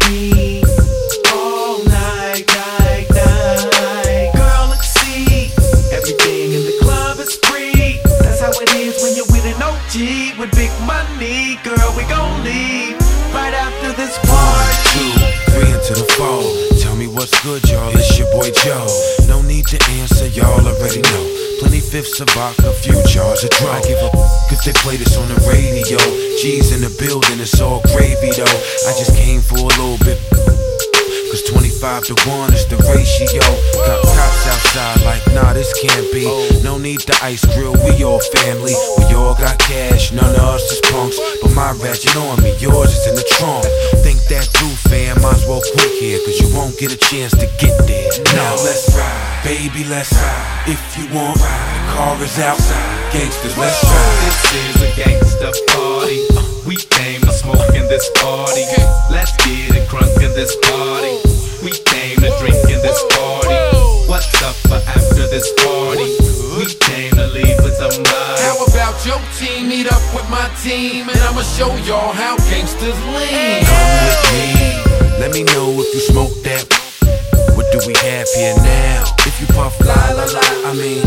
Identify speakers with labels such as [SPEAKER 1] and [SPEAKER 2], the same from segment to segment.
[SPEAKER 1] me all night, night, night. Girl, look, see, everything in the club is free. That's how it is when you're with an OG with big money. Girl, we gon' leave right after this part.
[SPEAKER 2] 1, 2, 3 into the 4. Tell me what's good, y'all. It's your boy Joe. No need to answer, y'all already know. Plenty fifths of vodka, few jars of dry. I give a cause they play this on the radio. G's in the building, it's all gravy though. I just came for a little bit, cause 25 to 1 is the ratio. Got cops outside like, nah, this can't be. No need to ice grill, we all family. We all got cash, none of us is punks. But my ratchet on me, yours is in the trunk. Think that through, fam, might as well quit here, cause you won't get a chance to get there. Now let's ride, baby, let's ride. If you want, the car is outside. Gangsters, let's ride.
[SPEAKER 3] This is a gangsta party. We came to smoke in this party. Let's get it crunk in this party. We came to drink in this party. What's up for after this party? We came to leave with somebody.
[SPEAKER 4] How about your team meet up with my team, and I'ma show y'all how gangsters lean.
[SPEAKER 2] Come with me, let me know if you smoke that. What do we have here now? If you puff la la la, I mean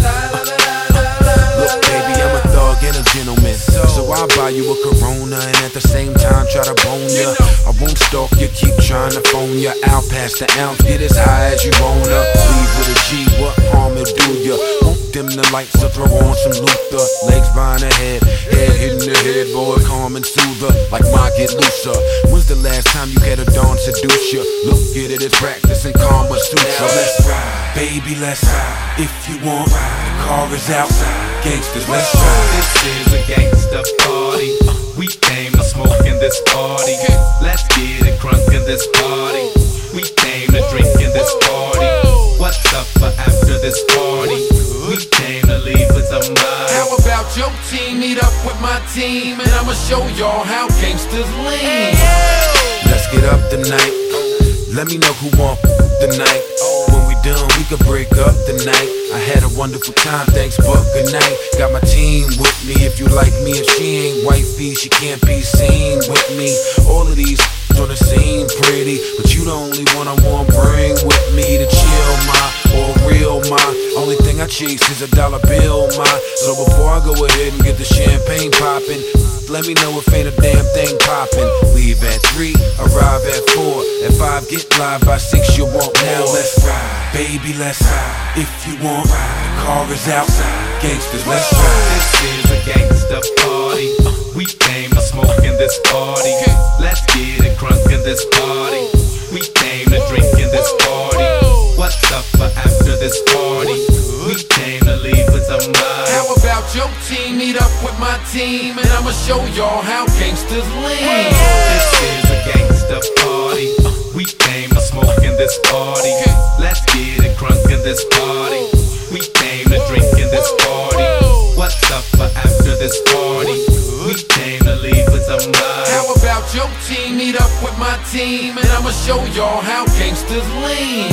[SPEAKER 2] look baby, I'm a thug and a gentleman, so I'll buy you a Corona and at the same time try to bone ya. I won't stalk you, keep trying to phone ya. I'll pass the ounce, get as high as you wanna. Leave with a G, what harm it do ya? Won't dim the lights or throw on some Luther. Legs behind the head hitting the headboard, calm and soother, like my get looser. When's the last time you had a dawn seduce ya? Look at it as practice and karma suits ya. Let's ride, baby, let's ride. If you want, the car is outside. Gangsters, let's ride.
[SPEAKER 3] This is a gangsta party. We came to smoke in this party. Let's get it crunk in this party. We came to drink in this party. What's up for after this party? We came to leave with somebody.
[SPEAKER 4] How about your team meet up with my team, and I'ma show y'all how gangsters lean.
[SPEAKER 2] Let's get up tonight. Let me know who want the night. When we done, we could break up tonight. I had a wonderful time, thanks, but good night. Got my team with me. If you like me, if she ain't wifey, she can't be seen with me. All of these on the scene pretty, but you the only one I want bring with me to chill, my or real, my. Only thing I chase is a dollar bill, my. So before I go ahead and get the champagne poppin', let me know if ain't a damn thing poppin'. Leave at 3, arrive at 4. At 5, get live by 6, you want now. Let's ride, baby, let's ride. If you want, the car is outside. Gangsters, let's ride.
[SPEAKER 3] This is a gangsta party. We came to smoke in this party. Let's get it crunk in this party. We came to drink in this party. What's up for after this party? We came to leave with somebody.
[SPEAKER 4] How about your team meet up with my team, and I'ma show y'all how gangsters lean.
[SPEAKER 3] This is a gangsta party. We came to smoke in this party. Let's get it crunk in this party. We came to drink in this party. What's up for after this party? We came to leave with somebody.
[SPEAKER 4] How about your team meet up with my team, and I'ma show y'all how gangsters lean.